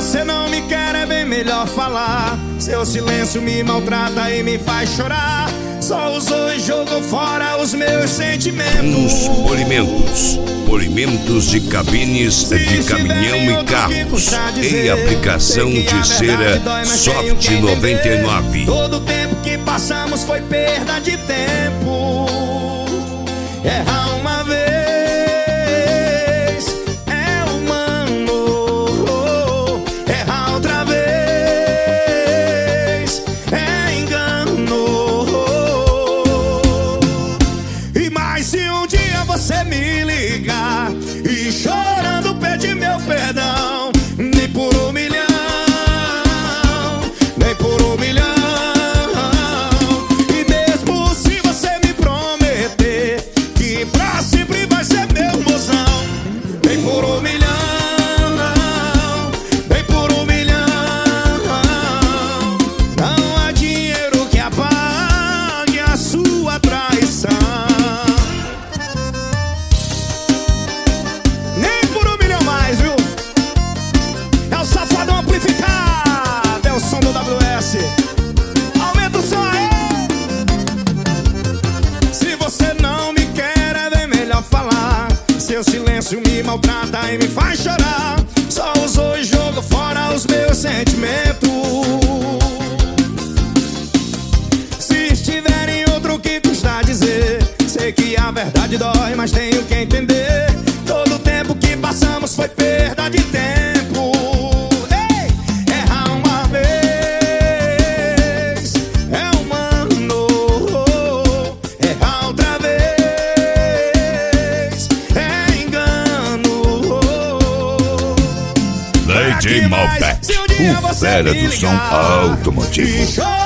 você não me quer, é bem melhor falar. Seu silêncio me maltrata e me faz chorar. Só usou e jogou fora os meus sentimentos. Polimentos de cabines de caminhão e carros. Em aplicação de cera Soft 99. Todo o tempo que passamos foi perda de tempo. Errar uma vez é humano, errar outra vez é engano. E mais se um dia você me ligar e chorando pedir meu perdão, nem por um milhão, nem por um milhão. E mesmo se você me prometer que pra sempre vai ser meu mozão, nem por um milhão, nem por um milhão. Não há dinheiro que apague a sua traição. Nem por um milhão mais, viu? É o Safadão amplificado, é o som do WS. Aumenta o som aí. Se você não me quer, é bem melhor falar. Seu silêncio me maltrata e me faz chorar. Só usou e jogou fora os meus sentimentos. Se estiver em outro, que custa dizer? Sei que a verdade dói, mas tenho que entender. Todo o tempo que passamos foi perda de tempo. Ei! Errar uma vez é humano, errar outra vez é engano. DJ Malbec, o fera do som automotivo.